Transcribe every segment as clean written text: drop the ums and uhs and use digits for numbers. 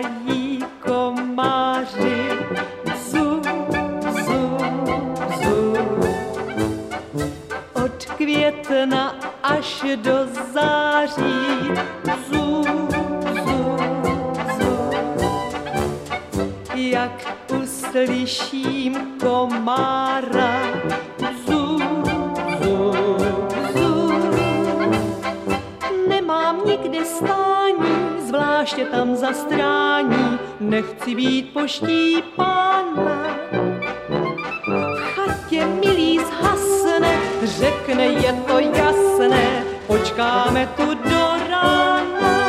pískají komáři. Zu, zu, zu. Od května až do září. Zu, zu, zu. Jak uslyším komára. Zu, zu, zu. Nemám nikde stání, zvláště tam zastrání, nechci být poštípána. V chatě milý zhasne, řekne, je to jasné, počkáme tu do rána.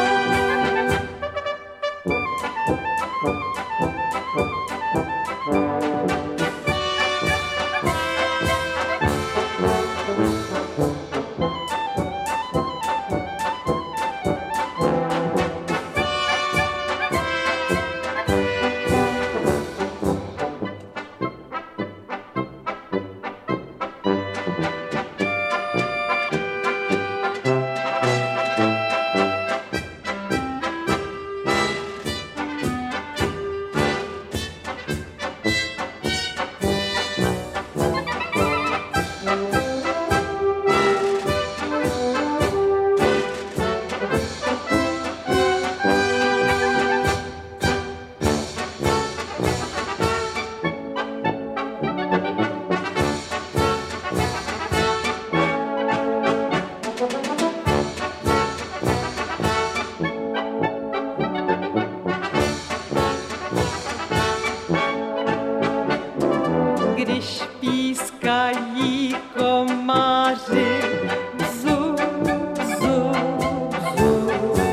Když pískají komáři, zu, zu, zu.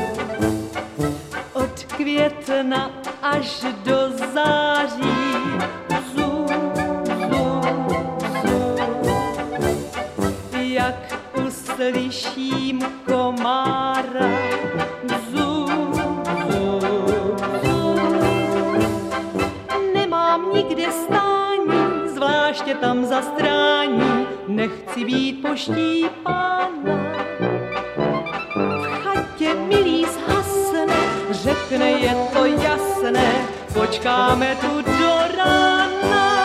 Od května až do září. Zu, zu, zu. Jak uslyším komára. Zu, zu, zu. Nemám nikde stání, zvláště tam zastrání, nechci být poštípána. V chatě milý zhasne, řekne, je to jasné, počkáme tu do rána.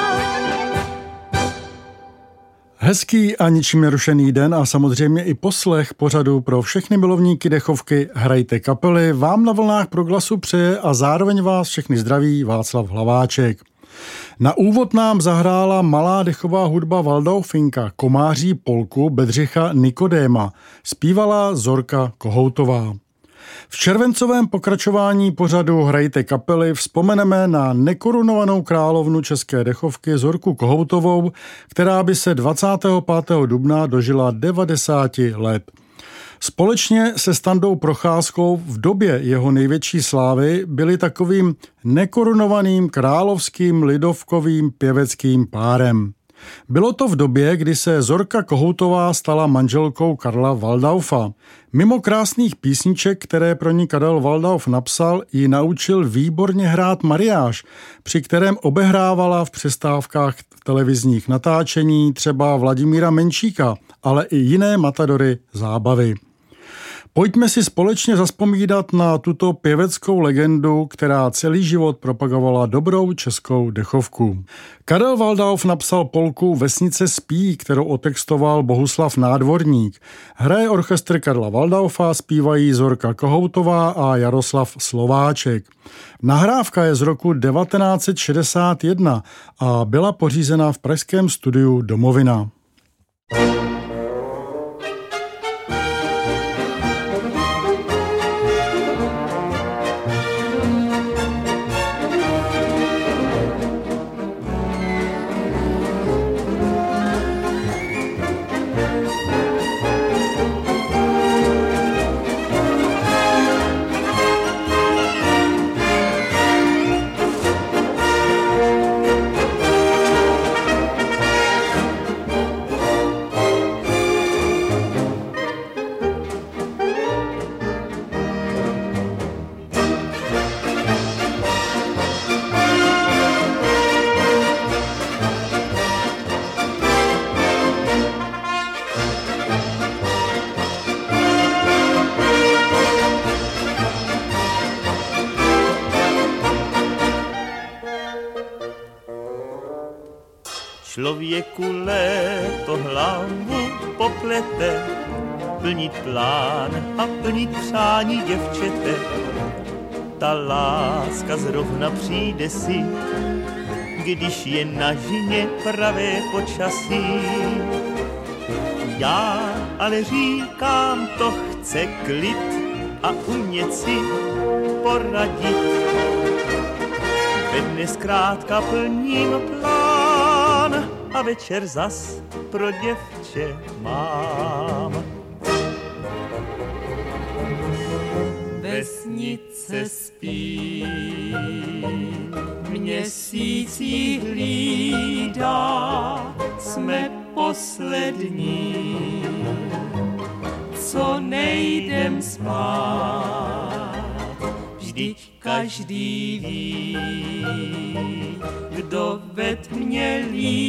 Hezký a ničím nerušený den a samozřejmě i poslech pořadu pro všechny milovníky dechovky Hrajte kapely vám na vlnách Proglasu přeje a zároveň vás všechny zdraví Václav Hlaváček. Na úvod nám zahrála malá dechová hudba Waldaufinka, komáří polku Bedřicha Nikodéma. Zpívala Zorka Kohoutová. V červencovém pokračování pořadu Hrajte kapely vzpomeneme na nekorunovanou královnu české dechovky Zorku Kohoutovou, která by se 25. dubna dožila 90 let. Společně se Standou Procházkou v době jeho největší slávy byli takovým nekorunovaným královským lidovkovým pěveckým párem. Bylo to v době, kdy se Zorka Kohoutová stala manželkou Karla Waldaufa. Mimo krásných písniček, které pro ní Karel Waldauf napsal, ji naučil výborně hrát mariáž, při kterém obehrávala v přestávkách televizních natáčení třeba Vladimíra Menšíka, ale i jiné matadory zábavy. Pojďme si společně zazpomínat na tuto pěveckou legendu, která celý život propagovala dobrou českou dechovku. Karel Waldauf napsal polku Vesnice spí, kterou otextoval Bohuslav Nádvorník. Hraje orchestr Karla Waldaufa, zpívají Zorka Kohoutová a Jaroslav Slováček. Nahrávka je z roku 1961 a byla pořízena v pražském studiu Domovina. Člověku léto hlavu poplete, plnit plán a plnit přání děvčete. Ta láska zrovna přijde si, když je na žně pravé počasí. Já ale říkám, to chce klid a umět si poradit. Ve dne zkrátka plním plán a večer zas pro děvče mám. Vesnice spí, měsíc jí hlídá, jsme poslední, co nejdem spát. Vždyť každý ví, kdo ved mě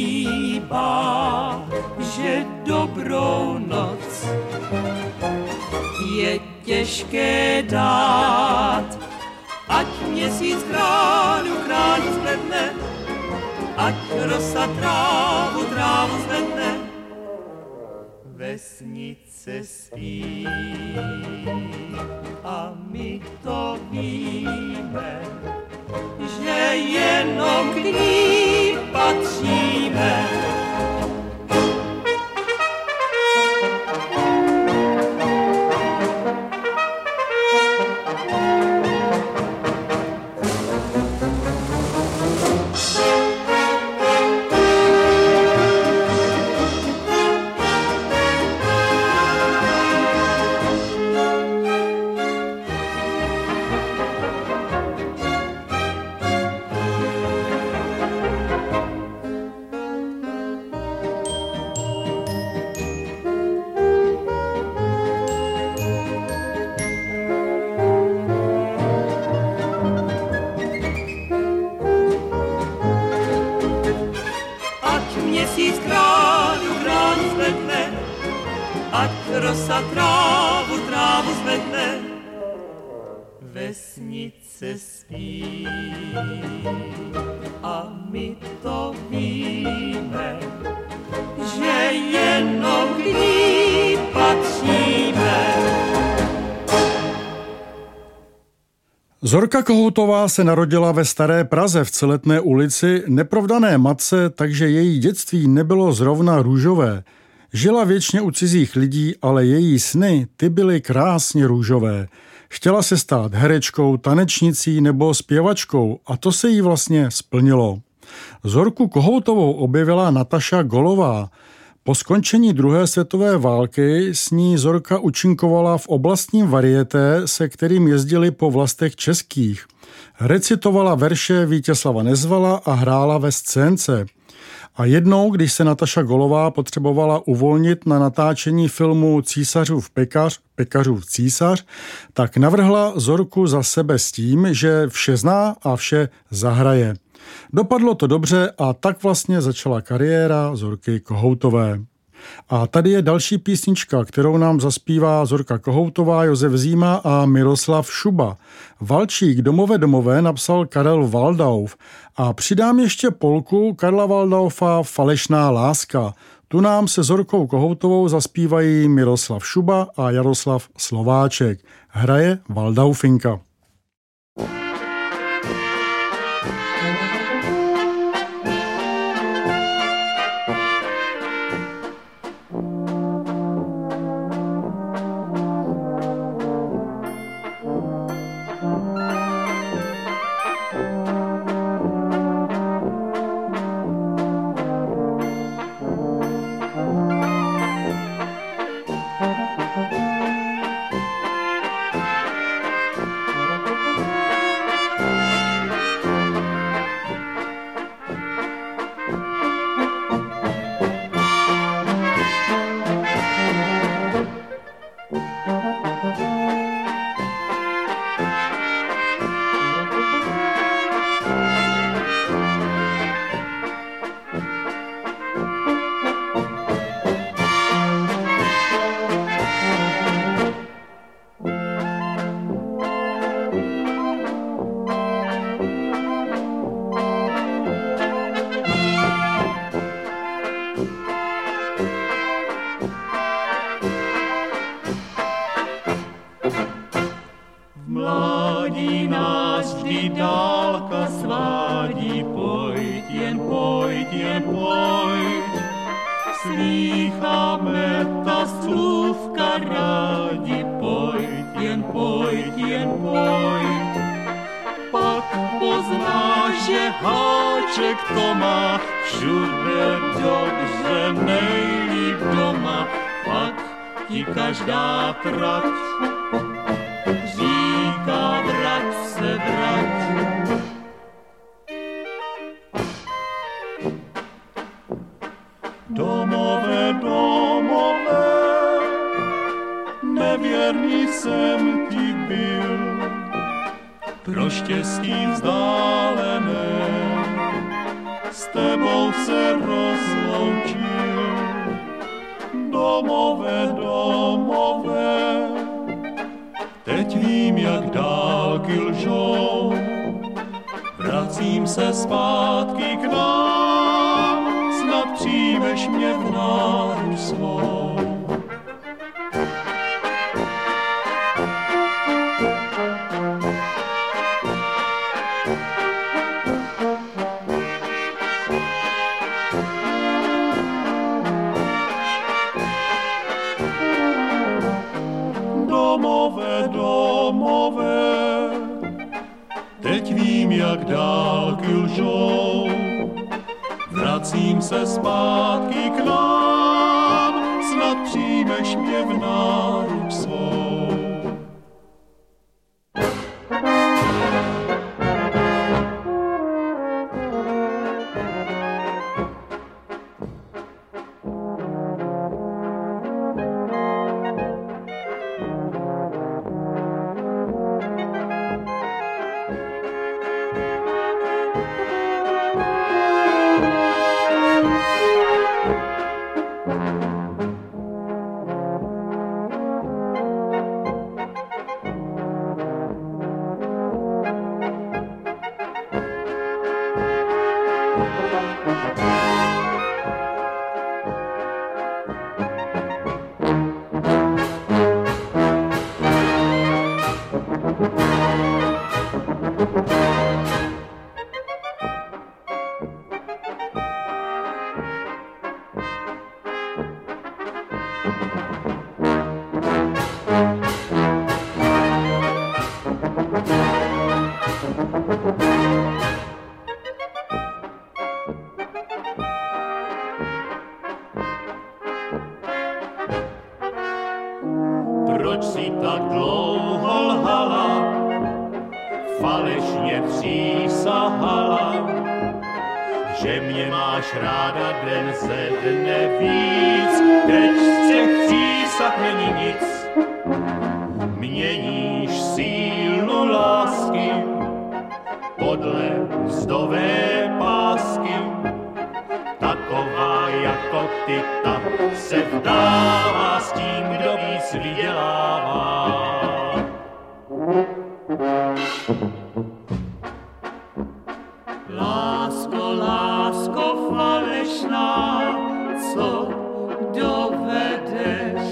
líbá, že dobrou noc je těžké dát. Ať měsíc kránu zvedne, ať rosa trávu zvedne. Vesnice spí a my to víme, že jenom k ní patříme. Rosa trávu zvedne, vesnice spí a my to víme, že jenom k ní patříme. Zorka Kohoutová se narodila ve Staré Praze v Celetné ulici, neprovdané matce, takže její dětství nebylo zrovna růžové. Žila věčně u cizích lidí, ale její sny, ty byly krásně růžové. Chtěla se stát herečkou, tanečnicí nebo zpěvačkou a to se jí vlastně splnilo. Zorku Kohoutovou objevila Nataša Golová. Po skončení druhé světové války s ní Zorka účinkovala v oblastním varieté, se kterým jezdili po vlastech českých. Recitovala verše Vítězslava Nezvala a hrála ve scénce. A jednou, když se Nataša Golová potřebovala uvolnit na natáčení filmu Císařův pekař, Pekařův císař, tak navrhla Zorku za sebe s tím, že vše zná a vše zahraje. Dopadlo to dobře a tak vlastně začala kariéra Zorky Kohoutové. A tady je další písnička, kterou nám zaspívá Zorka Kohoutová, Josef Zíma a Miroslav Šuba. Valčík Domové napsal Karel Waldauf a přidám ještě polku Karla Waldaufa Falešná láska. Tu nám se Zorkou Kohoutovou zaspívají Miroslav Šuba a Jaroslav Slováček. Hraje Waldaufinka. válka svádí, pojď, jen pojď, jen pojď. Slýcháme ta slůvka rádi, pojď, jen pojď, jen pojď. Pak poznáš, že háček to má všude dobře, nejlíp doma. Pak ti každá trať říká vrať se vrať. Domové, domové, nevěrný jsem ti byl, pro štěstí vzdálené, s tebou se rozloučil. Domové, domové, teď vím, jak dálky lžou, vracím se zpátky k nám, snad přijmeš mě v náruč svou. Domové, domové, teď vím, jak dálky lžou, vracím se zpátky k nám, snad přijmeš mě v náruč svou. Proč si tak dlouho lhala, falešně přísahala, že mě máš ráda den ze dne víc. Teď z těch přísah není nic, měníš sílu lásky podle mzdové pásky. Taková jako ty, ta se vdává s tím, kdo víc vydělává. Lásko, lásko falešná, co dovedeš?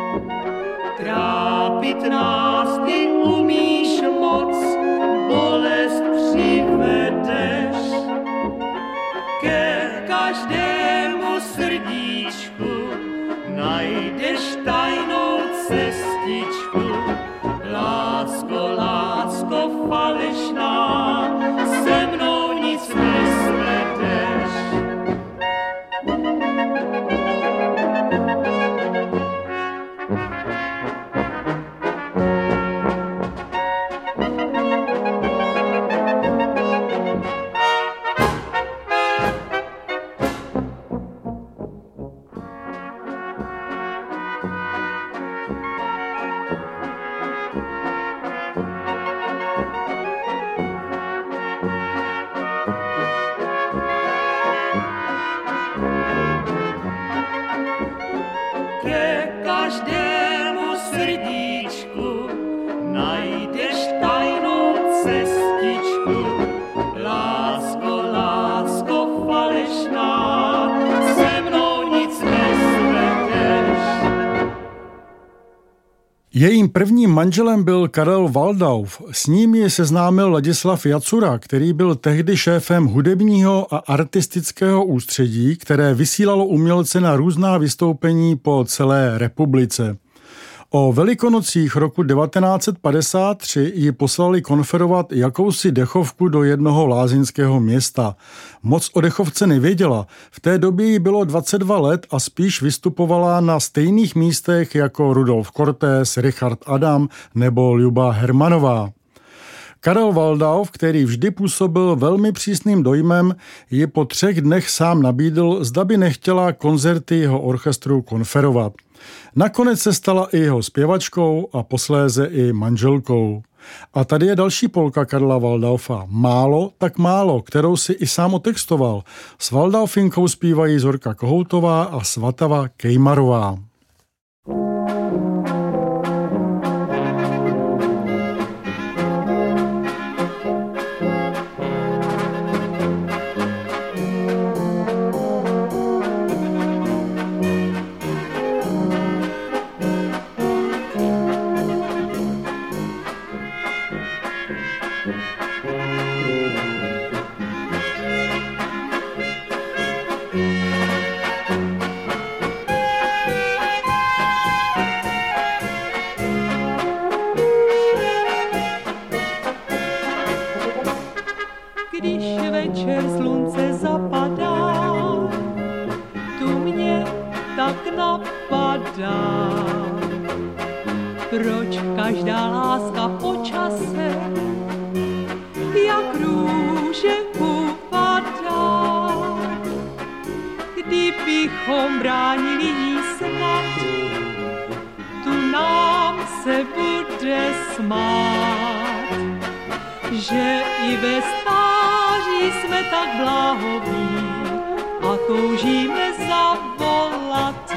Trápit nás ty umíš moc, bolest přivedeš. Ke každému srdíčku najdeš tajnou cestičku. Lásko, lásko falešná, se mnou nic nesvedeš. Každému srdíčku najdeš tajnou cestičku. Lásko, lásko falešná, se mnou nic nesvedeš. Jejím prvním manželem byl Karel Waldauf. S ním ji seznámil Ladislav Jacura, který byl tehdy šéfem hudebního a artistického ústředí, které vysílalo umělce na různá vystoupení po celé republice. O Velikonocích roku 1953 ji poslali konferovat jakousi dechovku do jednoho lázeňského města. Moc o dechovce nevěděla. V té době jí bylo 22 let a spíš vystupovala na stejných místech jako Rudolf Cortés, Richard Adam nebo Ljuba Hermanová. Karel Waldauf, který vždy působil velmi přísným dojmem, ji po 3 dnech sám nabídl, zda by nechtěla koncerty jeho orchestru konferovat. Nakonec se stala i jeho zpěvačkou a posléze i manželkou. A tady je další polka Karla Waldaufa. Málo, tak málo, kterou si i sám otextoval. S Waldaufinkou zpívají Zorka Kohoutová a Svatava Kejmarová. Proč každá láska po čase jak růže upadá? Kdybychom bránili jí snad, tu nám se bude smát, že i ve stáří jsme tak blahoví a toužíme zavolat.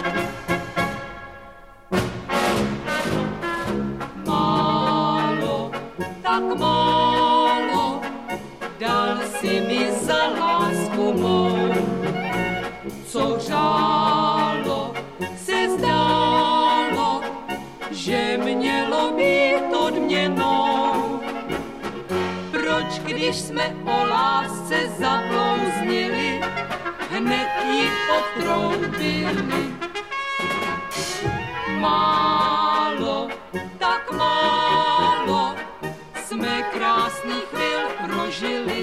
Tak málo dal si mi za lásku mou, co řálo se zdálo, že mělo být odměnou. Proč, když jsme o lásce zablouznili, hned ji potroubili? Málo, tak málo jsme krásných chvil prožili.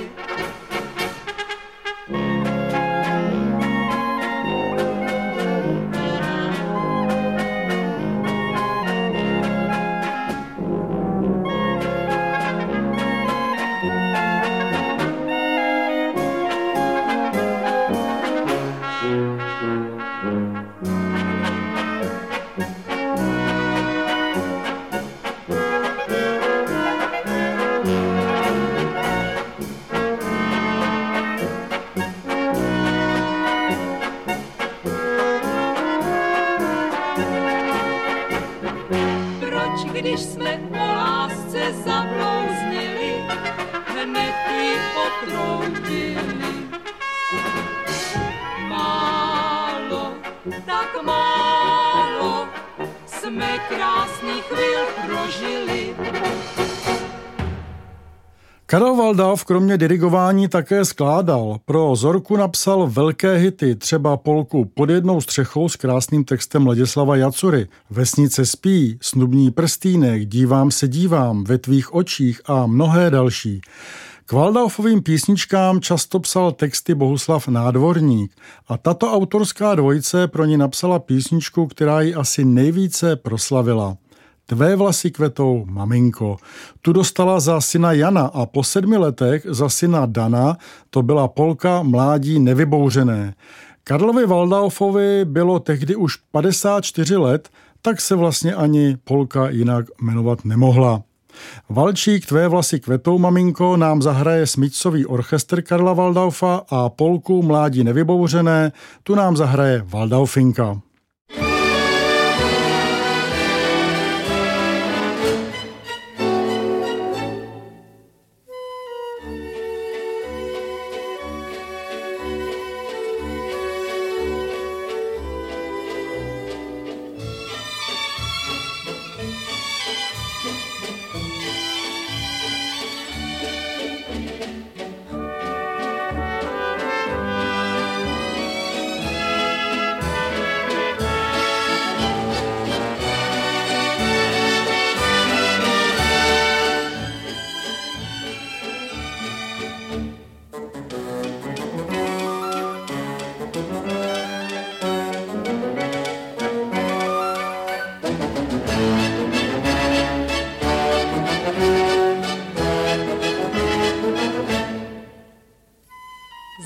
Když jsme o lásce zablouznili, hned ji potroubili. Málo, tak málo jsme krásných chvil prožili. Karel Waldauf kromě dirigování také skládal. Pro Zorku napsal velké hity, třeba polku Pod jednou střechou s krásným textem Ladislava Jacury, Vesnice spí, Snubní prstýnek, Dívám se dívám, Ve tvých očích a mnohé další. K Waldaufovým písničkám často psal texty Bohuslav Nádvorník a tato autorská dvojice pro ní napsala písničku, která ji asi nejvíce proslavila. Tvé vlasy kvetou, maminko. Tu dostala za syna Jana a po 7 letech za syna Dana to byla polka Mládí nevybouřené. Karlovi Waldaufovi bylo tehdy už 54 let, tak se vlastně ani polka jinak jmenovat nemohla. Valčík Tvé vlasy kvetou, maminko nám zahraje smyčcový orchestr Karla Waldaufa a polku Mládí nevybouřené tu nám zahraje Waldaufinka.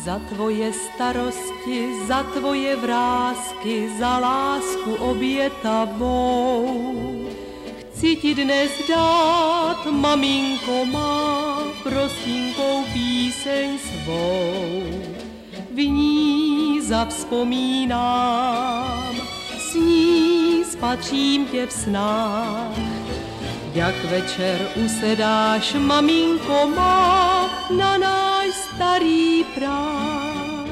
Za tvoje starosti, za tvoje vrásky, za lásku obětavou. Chci ti dnes dát, maminko má, prosínkou píseň svou. V ní zavzpomínám, s ní spatřím tě v snách. Jak večer usedáš, maminko má, na náš starý práh.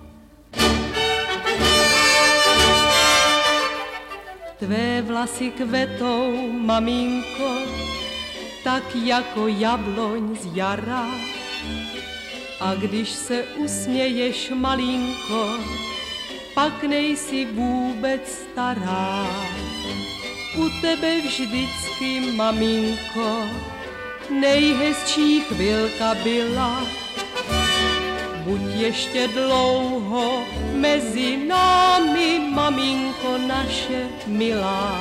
Tvé vlasy kvetou, maminko, tak jako jabloň z jara. A když se usměješ, malinko, pak nejsi vůbec stará. U tebe vždycky, maminko, nejhezčí chvilka byla. Buď ještě dlouho mezi námi, maminko naše milá.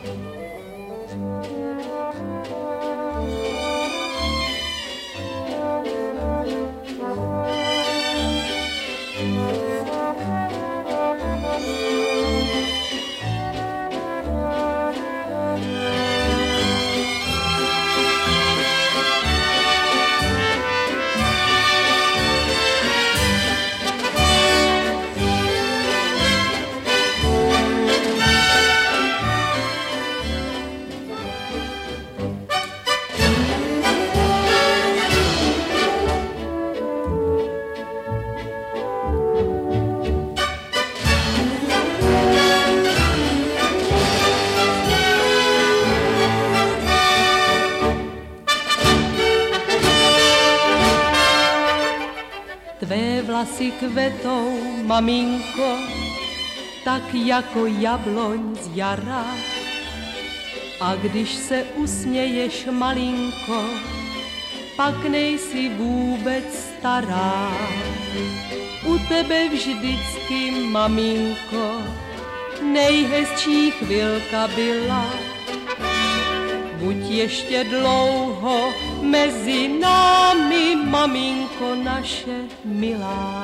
Vlasy kvetou, maminko, tak jako jabloň z jara. A když se usměješ, malinko, pak nejsi vůbec stará. U tebe vždycky, maminko, nejhezčí chvilka byla. Buď ještě dlouho mezi námi, maminko naše milá.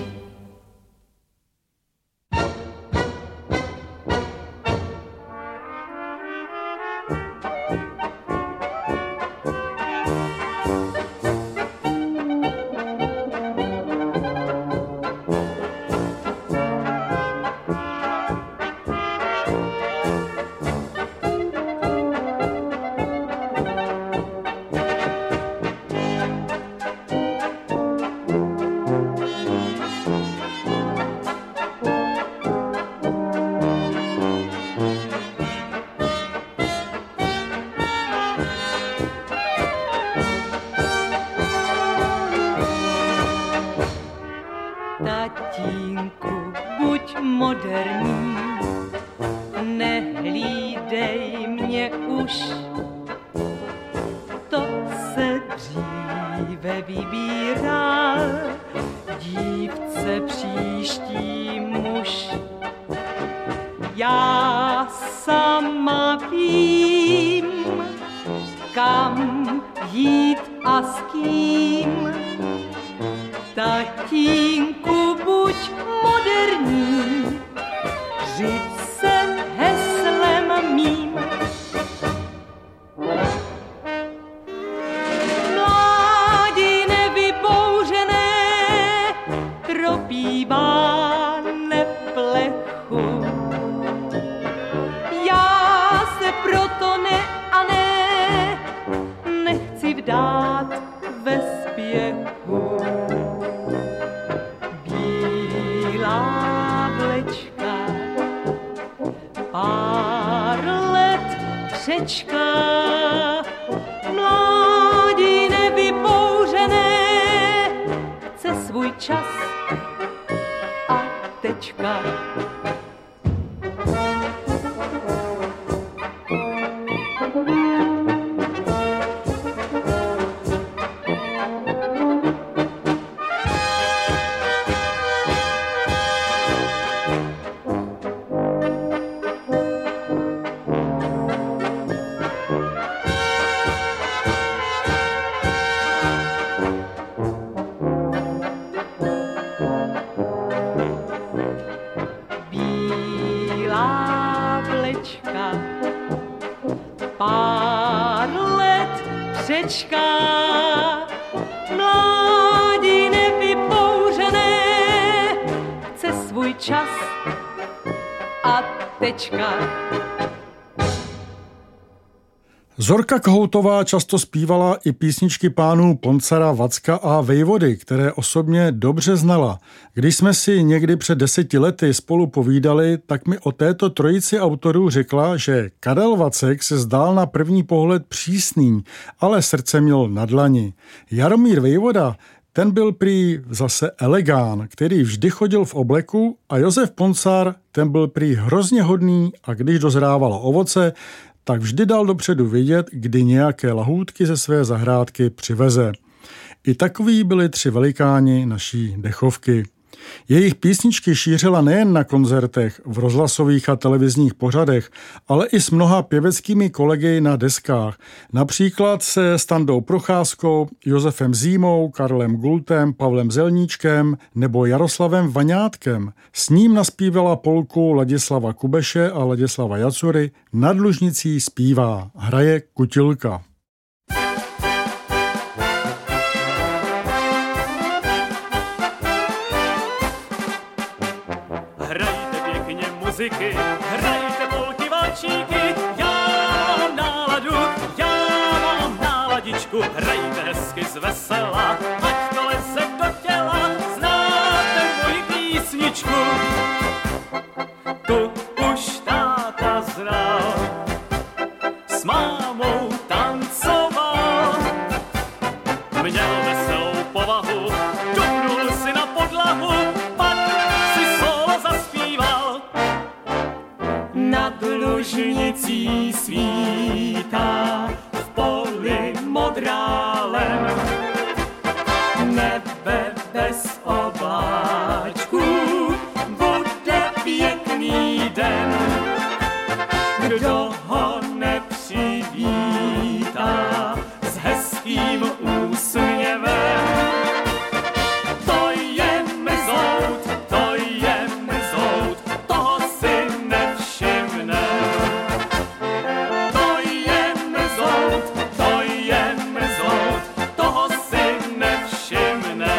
Tatínku, buď moderní, nehlídej mě už. To se dříve vybíral, dívce příští muž. Já sama vím, kam jít a s kým. Tatínku, buď moderní, řiď se heslem mým. Mládí nevybouřené propívá neplechu. Já se proto nechci vdát ve spěchu. Pár let přečká, mládí nevybouřené, chce svůj čas a tečka. čas a tečka. Zorka Kohoutová často zpívala i písničky pánů Poncara, Vacka a Vejvody, které osobně dobře znala. Když jsme si někdy před 10 lety spolu povídali, tak mi o této trojici autorů řekla, že Karel Vacek se zdál na první pohled přísný, ale srdce měl na dlani. Jaromír Vejvoda, ten byl prý zase elegán, který vždy chodil v obleku, a Josef Poncar, ten byl prý hrozně hodný, a když dozrávalo ovoce, tak vždy dal dopředu vědět, kdy nějaké lahůdky ze své zahrádky přiveze. I takoví byli 3 velikáni naší dechovky. Jejich písničky šířila nejen na koncertech, v rozhlasových a televizních pořadech, ale i s mnoha pěveckými kolegy na deskách. Například se Standou Procházkou, Josefem Zímou, Karlem Gultem, Pavlem Zelníčkem nebo Jaroslavem Vaňátkem. S ním naspívala polku Ladislava Kubeše a Ladislava Jacury Nad Lužnicí zpívá, hraje Kutilka. Muziky, hrajte polky, valčíky, já mám náladu, já mám náladičku, hrajte hezky zvesela, ať to leze do těla, znáte moji písničku. Tu už táta znal, s mámou tancoval, měl veselou povahu, dupnul si na podlahu, pak si solo zaspíval. Nad lužnicí svítá v poli modrálem, nebe bez obláčků, bude pěkný den. Kdo ho nepřivítá s hezkým úsměvem, to je mezout, to je mezout, toho si nevšimne. To je mezout, toho si nevšimne.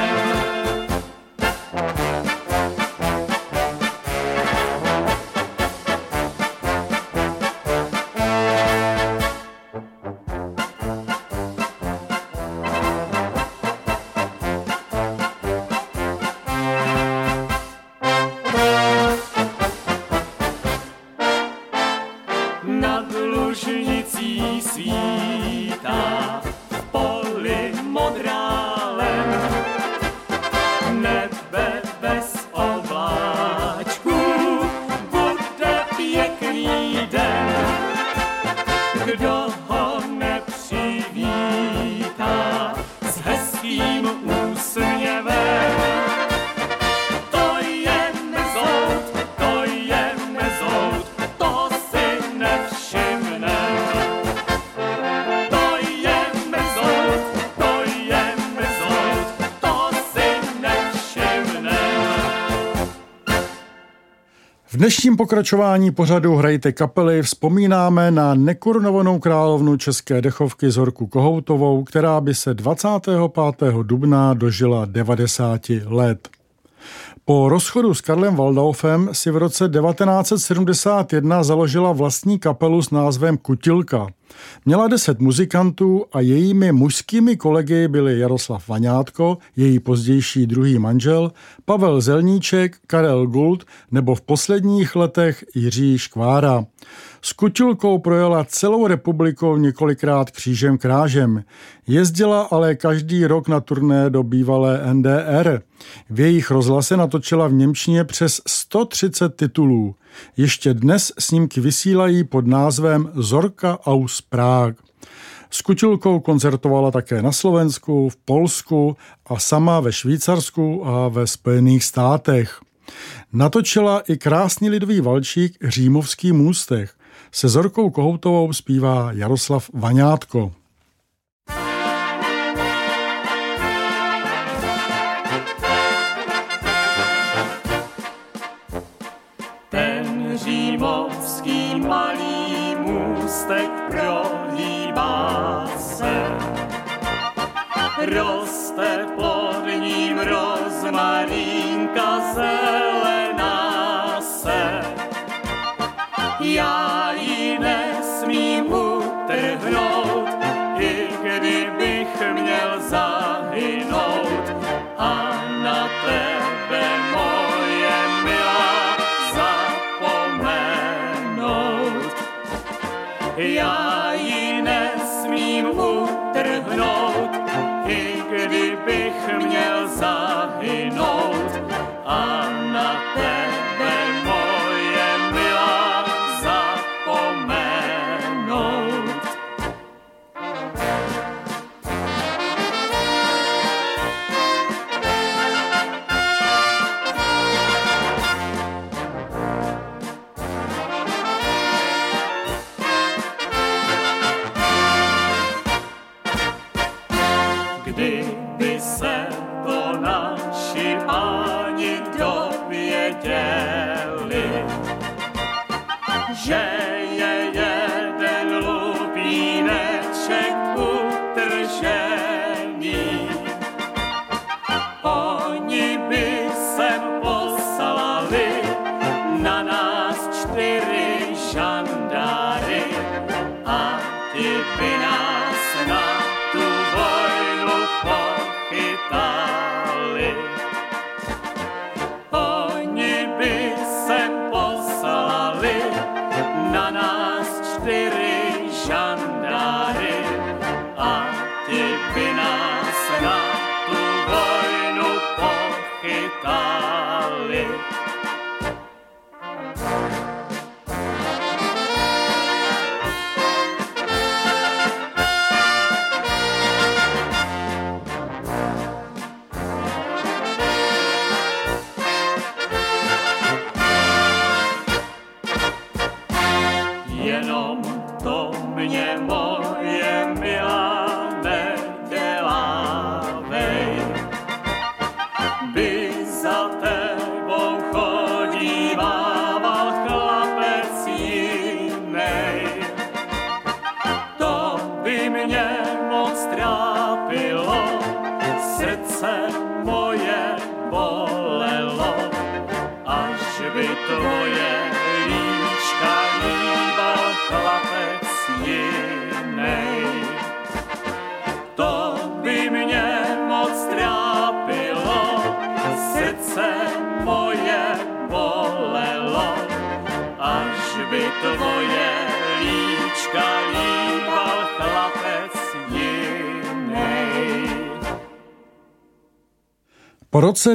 Nad lužnicí svítá v poli modrálem, nebe bez obláčků, bude pěkný den. Kdo ho nepřivítá s hezkým úsměvem, to je mezout, toho si nevšimne. To je mezout, toho si nevšimne. V dnešním pokračování pořadu Hrajte kapely vzpomínáme na nekorunovanou královnu české dechovky Zorku Kohoutovou, která by se 25. dubna dožila 90 let. Po rozchodu s Karlem Waldaufem si v roce 1971 založila vlastní kapelu s názvem Kutilka. Měla 10 muzikantů a jejími mužskými kolegy byli Jaroslav Vaňátko, její pozdější druhý manžel, Pavel Zelníček, Karel Gult nebo v posledních letech Jiří Škvára. S Kutilkou projela celou republikou několikrát křížem krážem. Jezdila ale každý rok na turné do bývalé NDR. V jejich rozhlase natočila v němčině přes 130 titulů. Ještě dnes snímky vysílají pod názvem Zorka aus Prag. S Kutilkou koncertovala také na Slovensku, v Polsku a sama ve Švýcarsku a ve Spojených státech. Natočila i krásný lidový valčík Římovský můstek. Se Zorkou Kohoutovou zpívá Jaroslav Vaňátko. Ten římovský malý můstek prohýbá se, roste pod ním rozmarínka zelená. naši páni dověděli, že je jeden lupíneček utržený. Oni by sem poslali na nás 4 žandáry a ti by nás na tu vojnu pochytali. Oni by sem poslali na nás 4 žandáry a ti by nás na tu vojnu pochytali. Jenom to mě moje milá nedělávej, by za tebou chodívával chlapec jinej. To by mě moc trápilo, srdce moje bolelo, až by tvoje líčka líbal chlapec jinej. To by mě moc trápilo, srdce moje bolelo, až by tvoje líčka líbal chlapec jinej. Po roce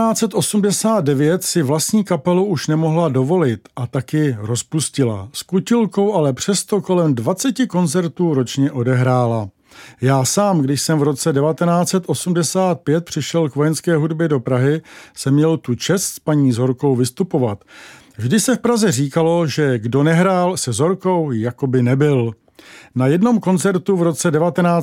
1989 si vlastní kapelu už nemohla dovolit a taky rozpustila. S Kutilkou ale přesto kolem 20 koncertů ročně odehrála. Já sám, když jsem v roce 1985 přišel k vojenské hudbě do Prahy, jsem měl tu čest s paní Zorkou vystupovat. Vždy se v Praze říkalo, že kdo nehrál se Zorkou, jakoby nebyl. Na jednom koncertu v roce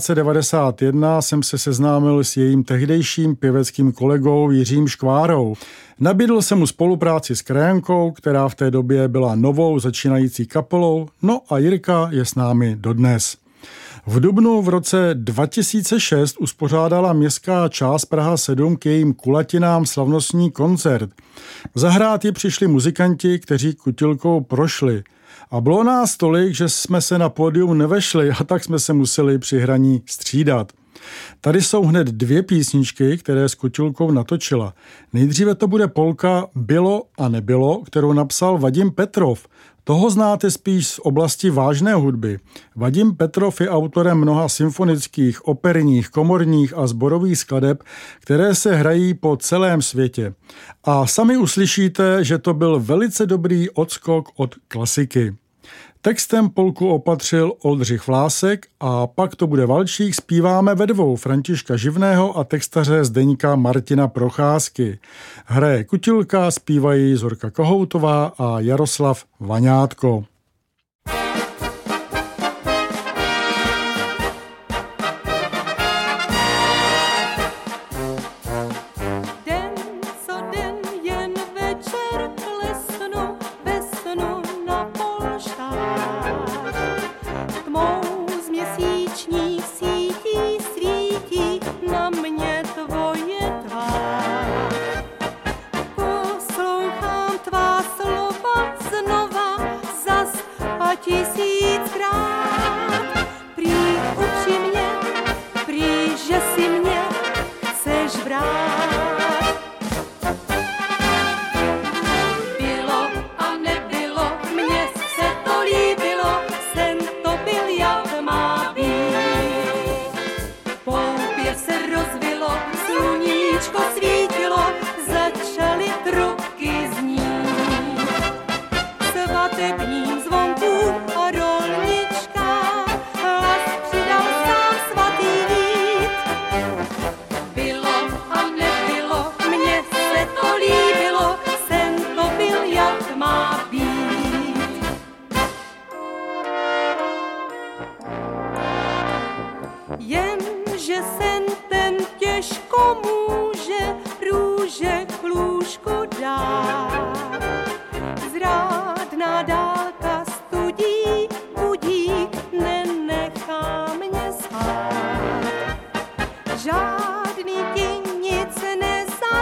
1991 jsem se seznámil s jejím tehdejším pěveckým kolegou Jiřím Škvárou. Nabídl jsem mu spolupráci s Krajankou, která v té době byla novou začínající kapelou, no a Jirka je s námi dodnes. V dubnu v roce 2006 uspořádala městská část Praha 7 k jejím kulatinám slavnostní koncert. Zahrát ji přišli muzikanti, kteří Kutilkou prošli. A bylo nás tolik, že jsme se na pódium nevešli a tak jsme se museli při hraní střídat. Tady jsou hned 2 písničky, které s Kutilkou natočila. Nejdříve to bude polka Bylo a nebylo, kterou napsal Vadim Petrov. Toho znáte spíš z oblasti vážné hudby. Vadim Petrov je autorem mnoha symfonických, operních, komorních a sborových skladeb, které se hrají po celém světě. A sami uslyšíte, že to byl velice dobrý odskok od klasiky. Textem polku opatřil Oldřich Vlásek a pak to bude valčík Zpíváme ve dvou Františka Živného a textaře Zdeňka Martina Procházky. Hraje Kutilka, zpívají Zorka Kohoutová a Jaroslav Vaňátko. Poslouchám tvá slova znova, zas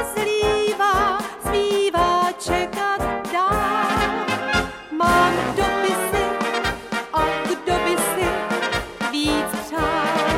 slívá, zbývá čekat dál. Mám dopisy a kdo by si víc přál.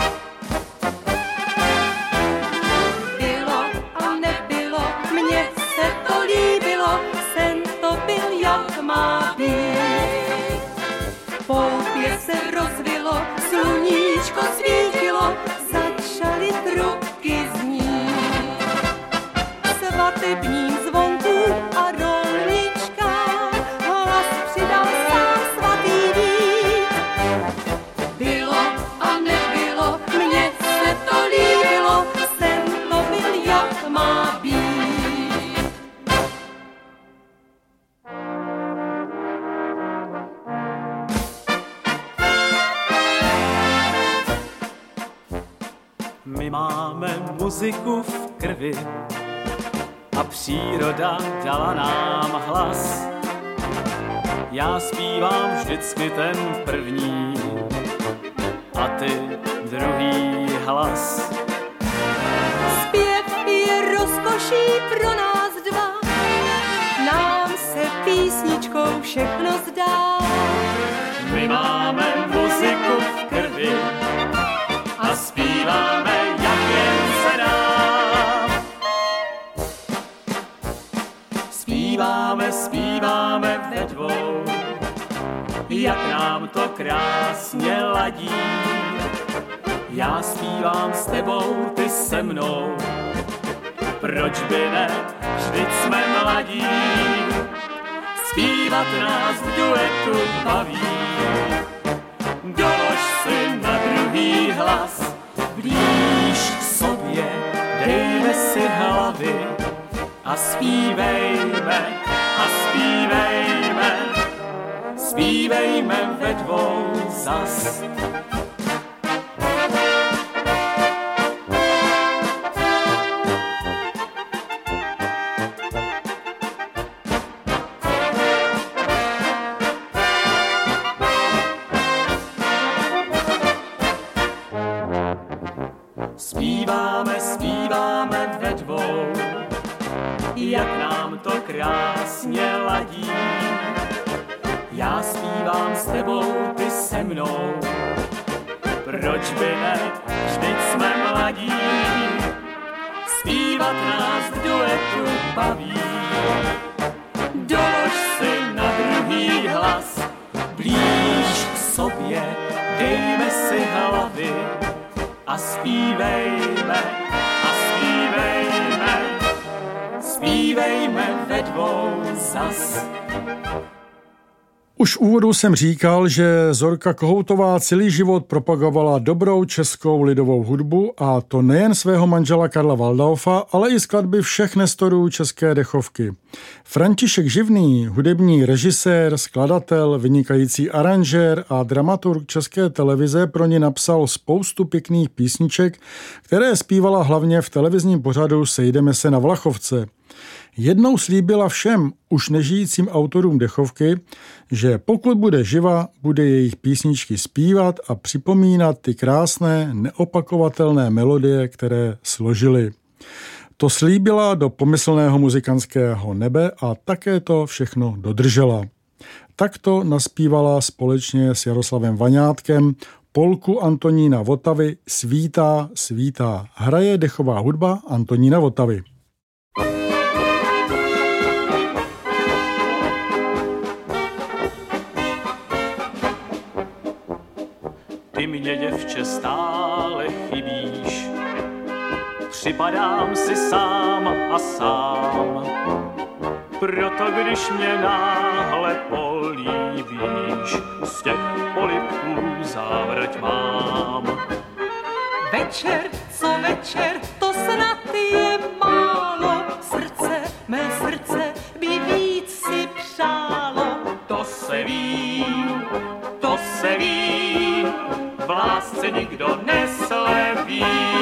Bylo a nebylo, mně se to líbilo, sen to byl jak má být. Poupě se rozvilo, sluníčko svítilo, začaly trubky znít. Svatebním zvonku a roličkám hlas přidal sám svatý vít. Bylo a nebylo, mně se to líbilo, sen to byl jak má být. My máme muziku v krvi a příroda dala nám hlas. Já zpívám vždycky ten první a ty druhý hlas. Zpěv je rozkoší pro nás dva, nám se písničkou všechno zdá. My máme muziku v krvi a zpíváme, jak jen se dá. Zpíváme ve dvou, jak nám to krásně ladí. Já zpívám s tebou, ty se mnou, proč by ne, vždyť jsme mladí. Zpívat nás v duetu baví, dolož si na druhý hlas. Blíž k sobě dejme si hlavy a zpívejme, zpívejme ve dvou zas. Zpíváme ve dvou, jak nám to krásně ladí. Já zpívám s tebou, ty se mnou, proč by ne, vždyť jsme mladí. Zpívat nás v duetu baví, dolož si na druhý hlas. Blíž k sobě dejme si hlavy a zpívejme, zpívejme ve dvou zas. Už v úvodu jsem říkal, že Zorka Kohoutová celý život propagovala dobrou českou lidovou hudbu, a to nejen svého manžela Karla Waldaufa, ale i skladby všech nestorů české dechovky. František Živný, hudební režisér, skladatel, vynikající aranžér a dramaturg České televize, pro ní napsal spoustu pěkných písniček, které zpívala hlavně v televizním pořadu Sejdeme se na Vlachovce. Jednou slíbila všem už nežijícím autorům dechovky, že pokud bude živa, bude jejich písničky zpívat a připomínat ty krásné, neopakovatelné melodie, které složili. To slíbila do pomyslného muzikantského nebe a také to všechno dodržela. Takto naspívala společně s Jaroslavem Vaňátkem polku Antonína Votavy Svítá, svítá. Hraje dechová hudba Antonína Votavy. Ty mě, děvče, stále chybíš, připadám si sám a sám. Proto když mě náhle políbíš, z těch polibků závrať mám. Večer, co večer, to snad je málo. Srdce, mé srdce by víc si přálo. To se ví, v lásce nikdo nesleví.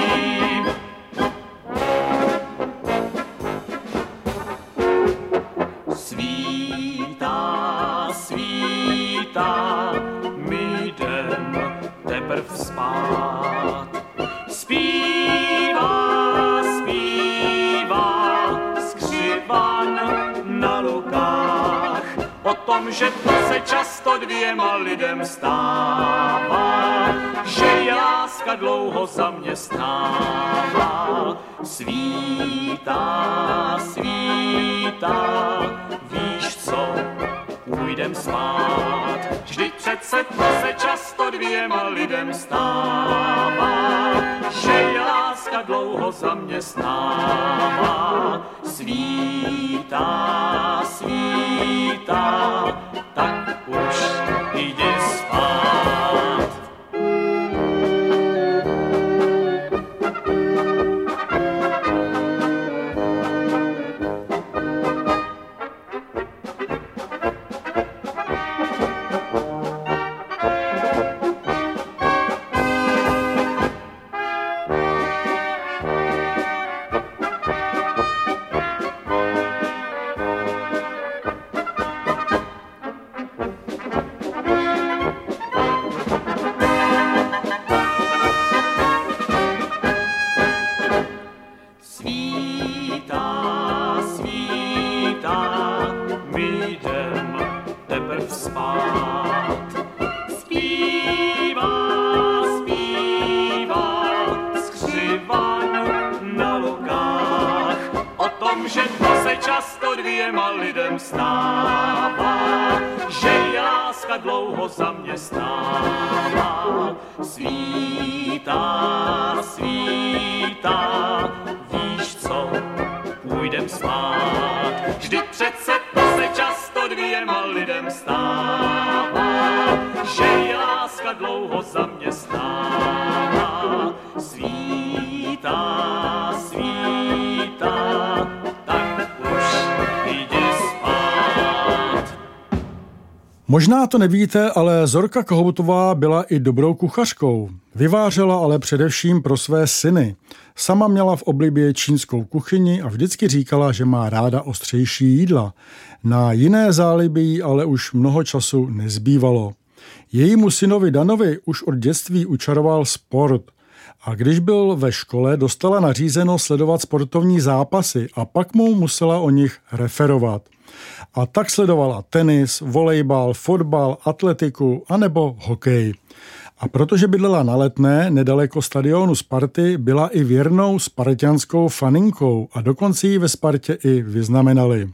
Svítá, svítá, my jdem teprv spát. Zpívá, zpívá. tom, že to se často dvěma lidem stává, že je láska dlouho zaměstnává. Svítá, svítá, víš co, půjdem spát. Vždyť přece to se často dvěma lidem stává, že je láska dlouho zaměstnává. Svítá, svítá, tak už jdi spát. Možná to nevíte, ale Zorka Kohoutová byla i dobrou kuchařkou. Vyvářela ale především pro své syny. Sama měla v oblibě čínskou kuchyni a vždycky říkala, že má ráda ostřejší jídla. Na jiné záliby jí ale už mnoho času nezbývalo. Jejímu synovi Danovi už od dětství učaroval sport. A když byl ve škole, dostala nařízeno sledovat sportovní zápasy a pak mu musela o nich referovat. A tak sledovala tenis, volejbal, fotbal, atletiku anebo hokej. A protože bydlela na Letné, nedaleko stadionu Sparty, byla i věrnou spartianskou faninkou a dokonce ji ve Spartě i vyznamenali.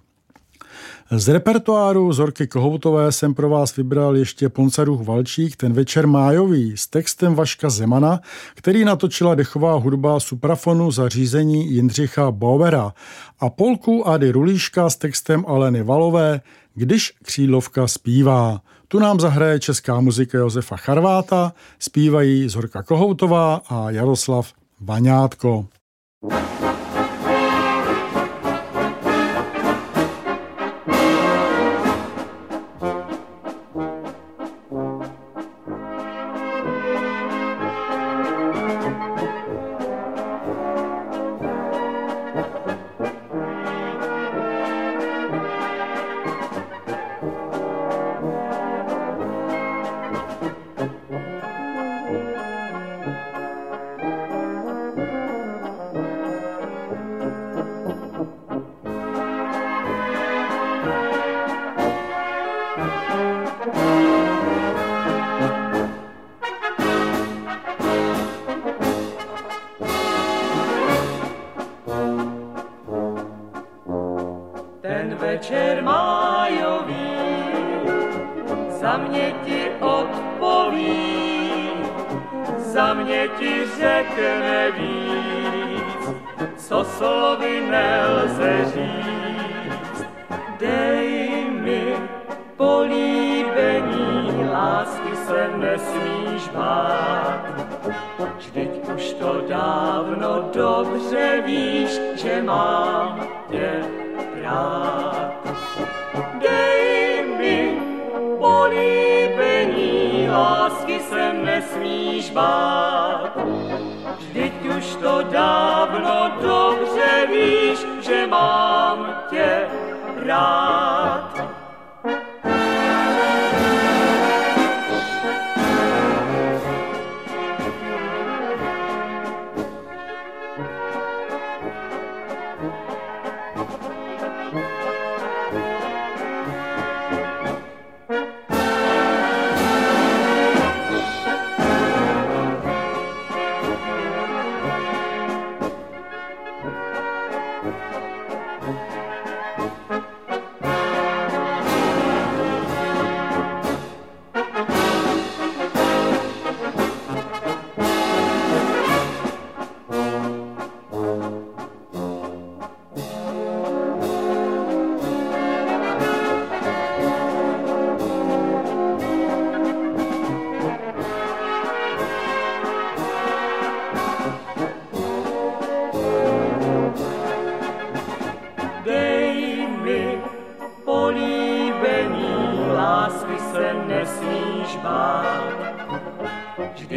Z repertoáru Zorky Kohoutové jsem pro vás vybral ještě Poncarův valčík Ten večer májový s textem Vaška Zemana, který natočila dechová hudba suprafonu za řízení Jindřicha Bauera, a polku Ady Rulíška s textem Aleny Valové Když křídlovka zpívá. Tu nám zahraje česká muzika Josefa Charváta, zpívají Zorka Kohoutová a Jaroslav Vaňátko. Večer májový, za mě ti odpoví, za mě ti řekne víc, co slovy nelze říct. Dej mi políbení, lásky se nesmíš bát, vždyť už to dávno dobře víš, že mám tě rád. Dej mi políbení, lásky se nesmíš bát, vždyť už to dávno dobře víš, že mám tě rád.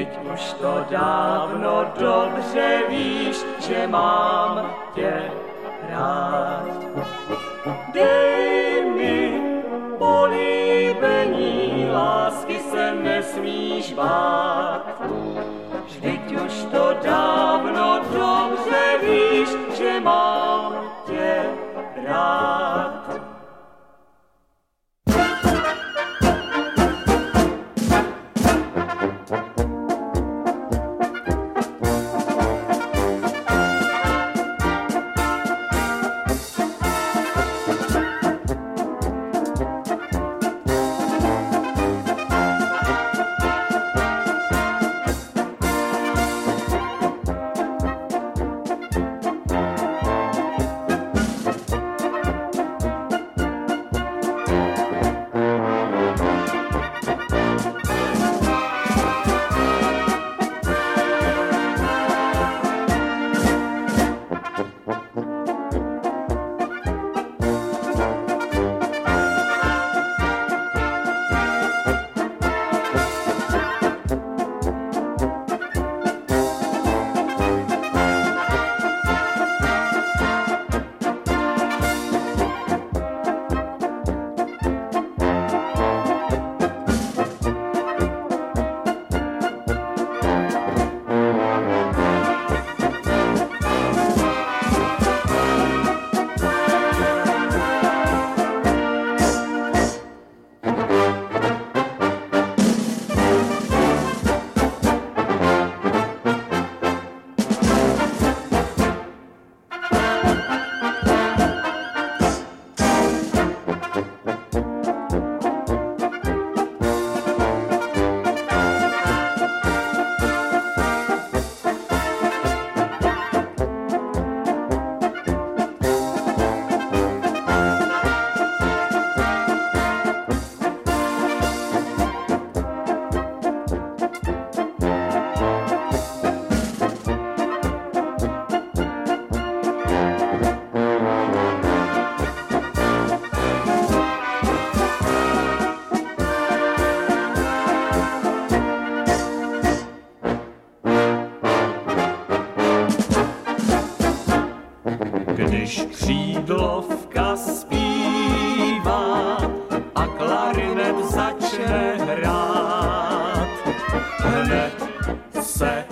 vždyť už to dávno dobře víš, že mám tě rád. Dej mi políbení, lásky se nesmíš bát. Vždyť už to dávno dobře víš, že mám tě rád. Když křídlovka zpívá a klarinet začne hrát, hned se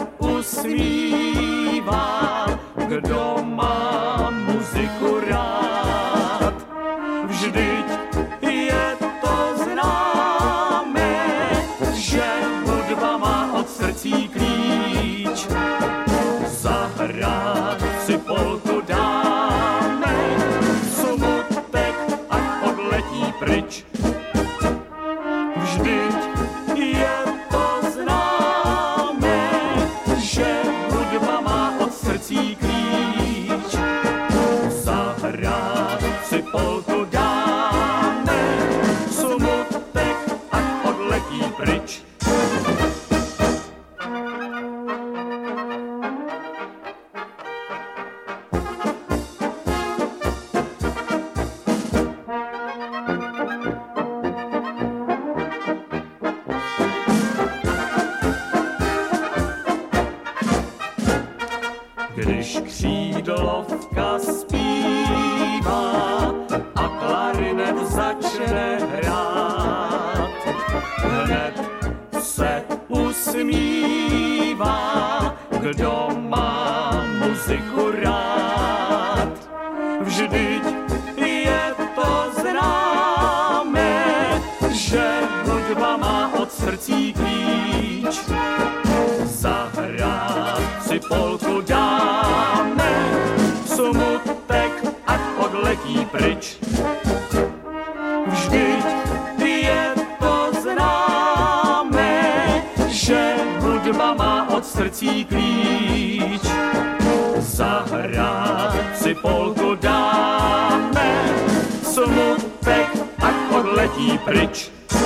usmívá, kdo má muziku rád. Vždyť je to známé, že hudba má od srdcí klíč. Zahrát si polku dáme, smutek ať odletí pryč. Vždyť je to známé, že hudba má od srdcí klíč. Zahrát si polku dáme, smutek ať odletí pryč. Když křídlovka zpívá a klarinet začne hrát, hned se usmívá, kdo má muziku rád. Vždyť je to známé, že hudba má od srdcí klíč. Zahrát si polku dáme, smutek ať odletí pryč. Vždyť je to známé, že hudba má od srdcí klíč. Zahrát si polku dáme, smutek ať odletí pryč.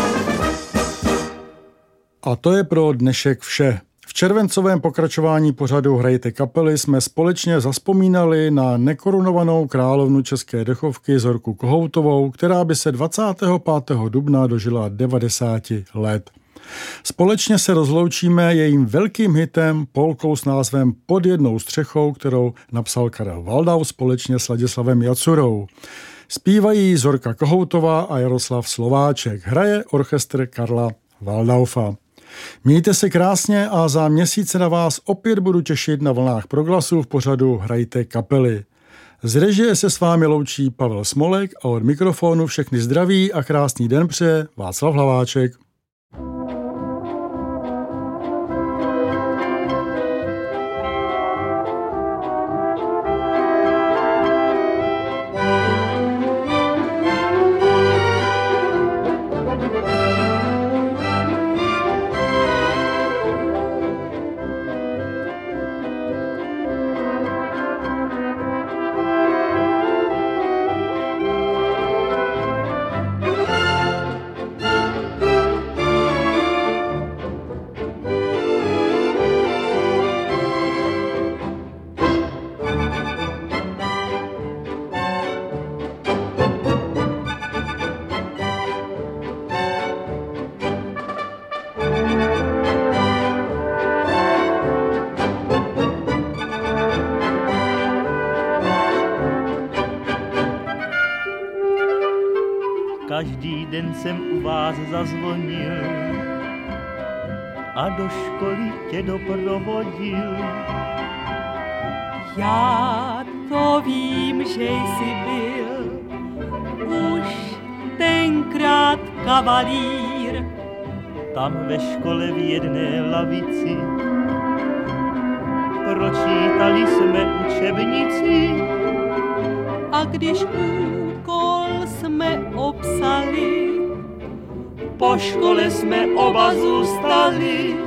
A to je pro dnešek vše. V červencovém pokračování pořadu Hrajte kapely jsme společně zazpomínali na nekorunovanou královnu české dechovky Zorku Kohoutovou, která by se 25. dubna dožila 90 let. Společně se rozloučíme jejím velkým hitem, polkou s názvem Pod jednou střechou, kterou napsal Karel Valdau společně s Ladislavem Jacurou. Zpívají Zorka Kohoutová a Jaroslav Slováček. Hraje orchestr Karla Valdaufa. Mějte se krásně a za měsíc se na vás opět budu těšit na vlnách Proglasu v pořadu Hrajte kapely. Z režie se s vámi loučí Pavel Smolek a od mikrofonu všechny zdraví a krásný den přeje Václav Hlaváček. Každý den jsem u vás zazvonil a do školy tě doprovodil. Já to vím, že jsi byl už tenkrát kavalír. Tam ve škole v jedné lavici pročítali jsme učebnici. A když úkol jsme obsali, po škole jsme oba zůstali.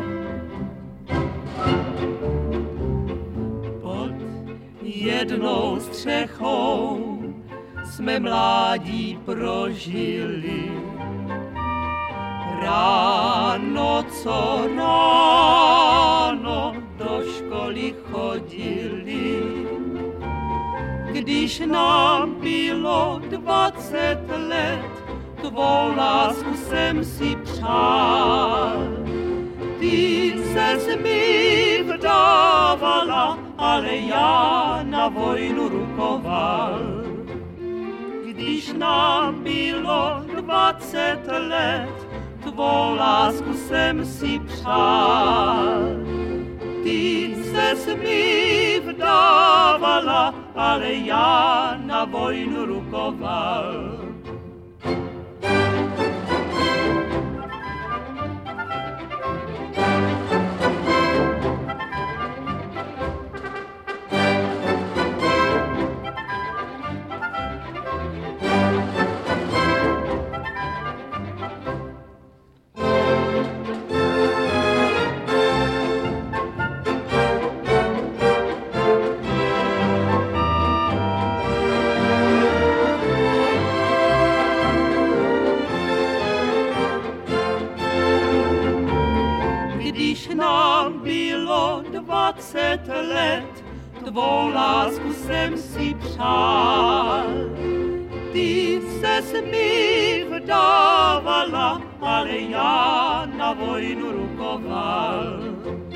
pod jednou střechou jsme mládí prožili. Ráno co ráno do školy chodili. Když nám bylo 20 let, tvou lásku jsem si přál. Ty ses mi vdávala, ale já na vojnu rukoval. Když nám bylo 20 let, tvou lásku jsem si přál. Ty ses mi vdávala, ale já na vojnu rukoval. Když nám bylo 20 let, tvou lásku jsem si přál. Ty ses mi vdávala, ale já na vojnu rukoval.